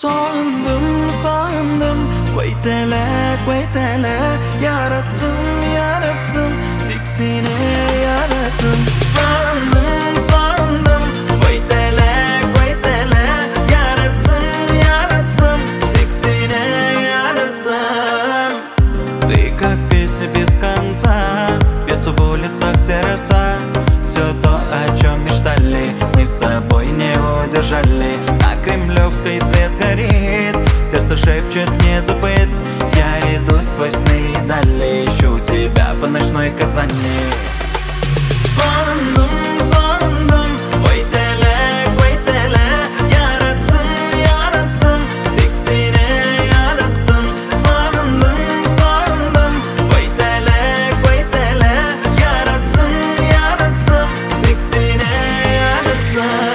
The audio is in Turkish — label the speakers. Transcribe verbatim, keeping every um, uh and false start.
Speaker 1: Sağındım, sağındım. Quaytele, quaytele. Yarattım, yarattım. Tiksine yarattım. Sağındım, sağındım. Quaytele, quaytele. Yarattım, yarattım. Tiksine yarattым. Ты как песня без конца, бьется в улицах сердца. Все то, о чем мечтали, мы с тобой не удержали. На Кремлевской свет горит, сердце шепчет не забыть. Я иду сквозь сны и дали, ищу тебя по ночной Казани. Sağındım, sağındım. Quaytele, quaytele. Yarattım, yarattım. Tiksine yarattım. Sağındım, sağındım. Quaytele, quaytele. Yarattım, yarattım. Tiksine yarattım.